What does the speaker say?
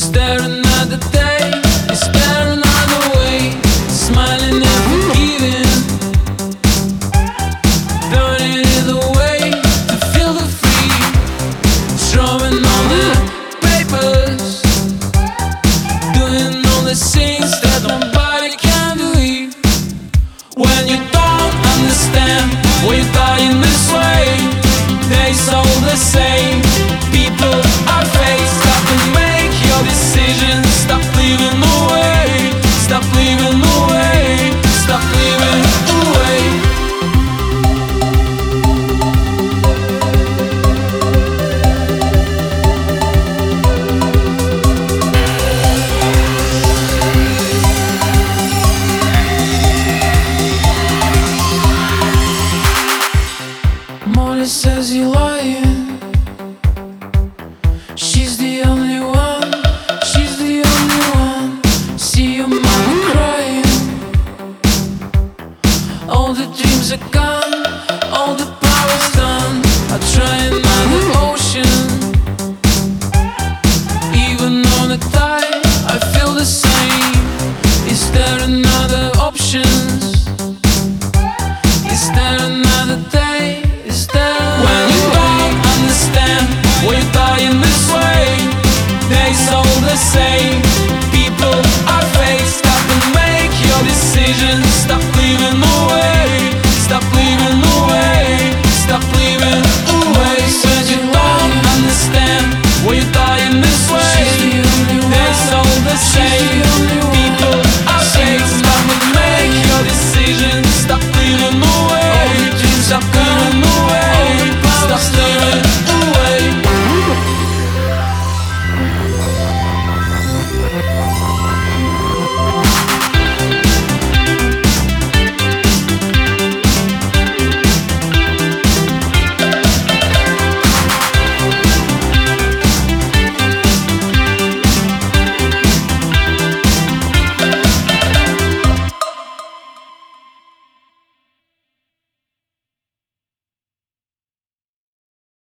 Is there another day? Is there another way? Smiling and forgiving, burning either way to feel the free. Throwing on the papers, doing all the things that nobody can do. When you don't understand, we're dying this way. Days all the same, people are fake. Stop and make your decisions. Stop living away. Stop living away. Stop living away. Molly says you're lying. She's the only one. She's the only one. See your mama crying. All the dreams are gone. All the power's done. I try another ocean. Even on the tide, I feel the same. Is there another option? Is there another day? Is there? When you don't understand, we're dying this way. Days all the same.